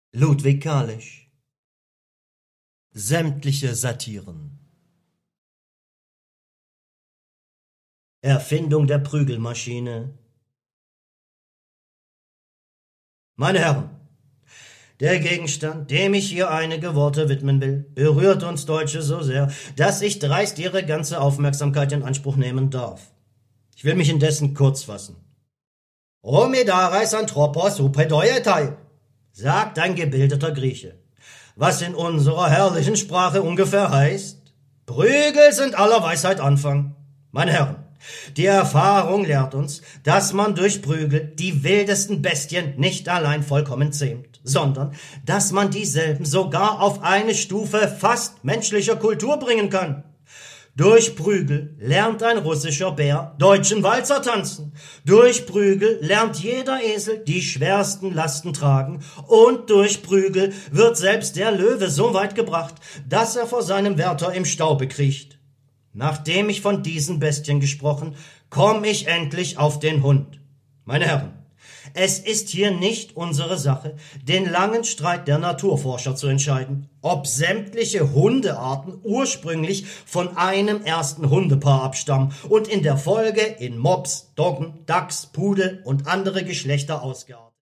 Ludwig Kalisch. Sämtliche Satiren. Erfindung der Prügelmaschine. Meine Herren, der Gegenstand, dem ich hier einige Worte widmen will, berührt uns Deutsche so sehr, dass ich dreist Ihre ganze Aufmerksamkeit in Anspruch nehmen darf. Ich will mich indessen kurz fassen. Romedareis Anthropos Upedoietai, sagt ein gebildeter Grieche, was in unserer herrlichen Sprache ungefähr heißt: Prügel sind aller Weisheit Anfang. Meine Herren, die Erfahrung lehrt uns, dass man durch Prügel die wildesten Bestien nicht allein vollkommen zähmt, sondern dass man dieselben sogar auf eine Stufe fast menschlicher Kultur bringen kann. Durch Prügel lernt ein russischer Bär deutschen Walzer tanzen. Durch Prügel lernt jeder Esel die schwersten Lasten tragen. Und durch Prügel wird selbst der Löwe so weit gebracht, dass er vor seinem Wärter im Staube kriecht. Nachdem ich von diesen Bestien gesprochen, komme ich endlich auf den Hund. Meine Herren, es ist hier nicht unsere Sache, den langen Streit der Naturforscher zu entscheiden, ob sämtliche Hundearten ursprünglich von einem ersten Hundepaar abstammen und in der Folge in Mops, Doggen, Dachs, Pudel und andere Geschlechter ausgeartet.